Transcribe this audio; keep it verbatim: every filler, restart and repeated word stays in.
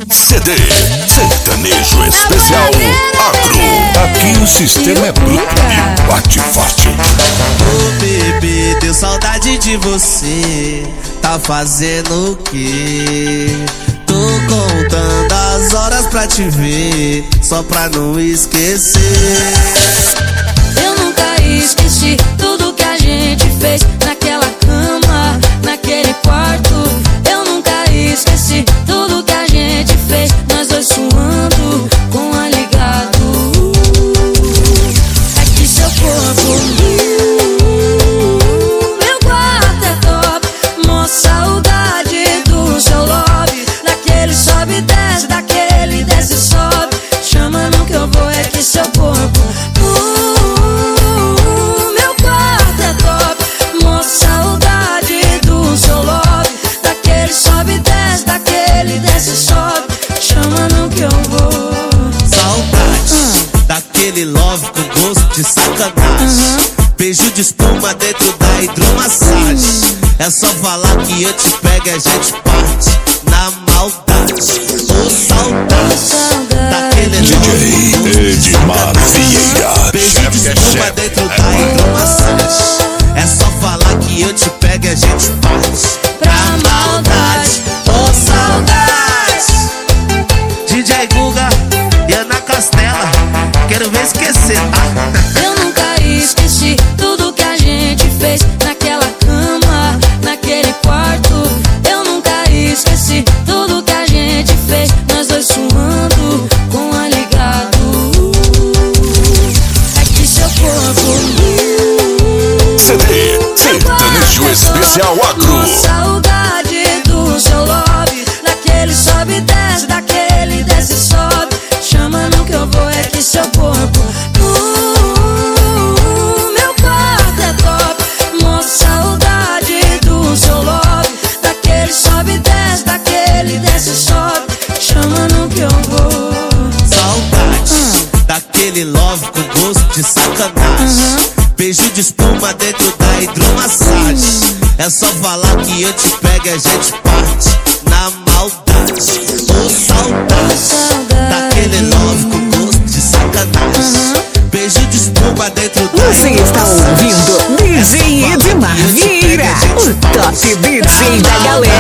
C D Sertanejo Especial Agro. Aqui o sistema é bruto e bate forte. Ô bebê, deu saudade de você. Tá fazendo o quê? Tô contando as horas pra te ver, só pra não esquecer. Eu nunca esqueci tudo que a gente fez naquela cama, naquele quarto. Eu nunca esqueci tudo que a gente fez, nós dois suando com a ligado. É que seu corpo, meu quarto é top. Mó saudade do seu love, daquele sobe e desce, daquele desce e sobe. Chama no que eu vou, é que seu corpo, meu quarto é top. Mó saudade do seu love, daquele sobe e desce, daquele desce e sobe. Chama no que eu vou. Saudade daquele love com gosto de sacanagem. Beijo de espuma dentro da hidromassagem. É só falar que eu te pego e a gente parte na maldade. Ô saudade daquele D J Edmar Vieira. beijo de espuma dentro da hidromassagem. É só falar que eu te pego e a gente parte pra maldade. Ô saudade, D J Guga e Ana Castela, quero ver esquecer, tá? Eu nunca esqueci tudo que a gente fez naquela cama, naquele quarto. Eu nunca esqueci tudo que a gente fez, nós dois suando com a ligado. É que seu corpo, C D Sertanejo Especial Agro. saudade do seu love, daquele sobe e desce, daquele desce e sobe. Chama no que eu vou, é que seu corpo, meu quarto é top. Mó saudade do seu love, daquele sobe e desce, daquele desce e sobe. Chama no que eu vou. Saudade daquele love com gosto de sacanagem. Beijo de espuma dentro da hidromassagem. É só falar que eu te pego e a gente parte na maldade. Ô saudade daquele love com gosto de sacanagem. Beijo de espuma dentro da Você está hidromassagem. ouvindo D J Edmar Vieira, o top D J da galera.